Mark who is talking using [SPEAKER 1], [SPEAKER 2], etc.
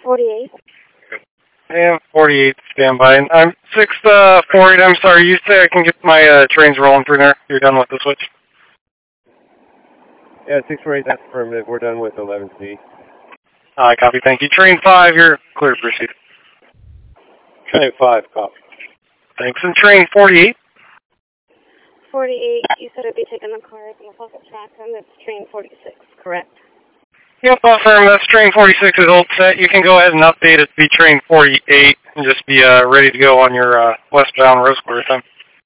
[SPEAKER 1] 48.
[SPEAKER 2] And 48, standby. And I'm 648, I'm sorry, you say I can get my trains rolling through there? You're done with the switch?
[SPEAKER 3] Yeah, 648, that's affirmative. We're done with 11C.
[SPEAKER 2] I copy, thank you. Train 5, you're clear to proceed.
[SPEAKER 3] Train 5, copy.
[SPEAKER 2] Thanks. And train 48?
[SPEAKER 1] 48, you said I'd be taking the cars on the fossil track, and it's train 46, correct?
[SPEAKER 2] Yep, I'll affirm that's train 46 is old set. You can go ahead and update it to be train 48 and just be ready to go on your westbound Rose Quarter time.